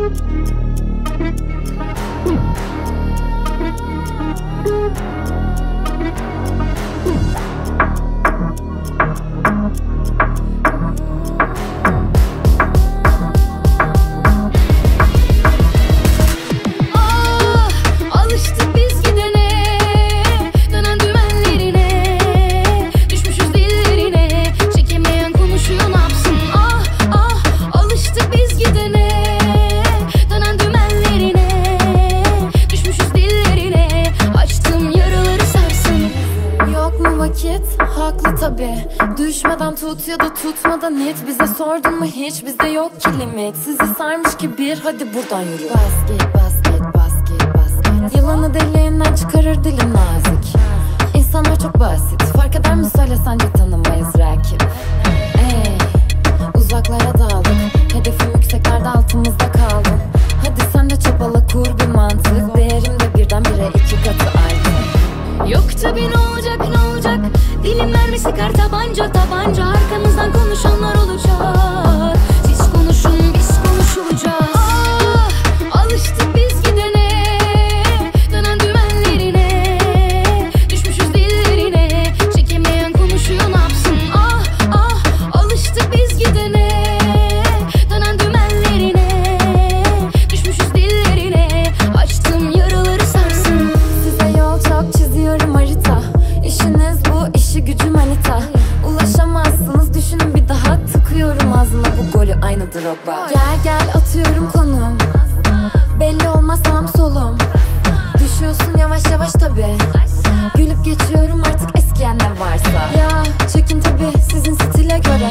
Haklı tabi, düşmeden tut ya da tutmadan it. Bize sordun mu hiç, bizde yok ki limit. Sizi sarmış ki bir, hadi buradan yürü. Basket, basket, basket, basket. Yılanı deliğinden çıkarır dilin nazik. İnsanlar çok basit, fark eder mi söyle, sence tanımayız rakip. Uzaklara daldık, hedefim yükseklerde, altımızda kaldın. Hadi sen de çabala, kur bir mantık. Değerim de birdenbire 2 katı arttı. Yok tabi, ne olacak ne olacak, dilim mermisi kar tabanca tabanca. Arkamızdan konuşanlar olacak, siz konuşun biz konuşulacağız. Alıştık biz gidene, dönen dümenlerine, düşmüşüz dillerine, çekemeyen konuşuyor ne yapsın. Alıştık biz gidene, dönen dümenlerine, düşmüşüz dillerine, açtığım yaraları sarsın. Size yol çok çiziyorum, harita. İşiniz bu, işi gücü manita. Ulaşamazsınız, düşünün bir daha. Tıkıyorum ağzına bu golü, aynı Drogba. Gel gel atıyorum konum, belli olmaz sağım solum. Düşüyorsun yavaş yavaş tabi, gülüp geçiyorum artık eskiyen ne varsa. Ya çekin tabi sizin stile göre,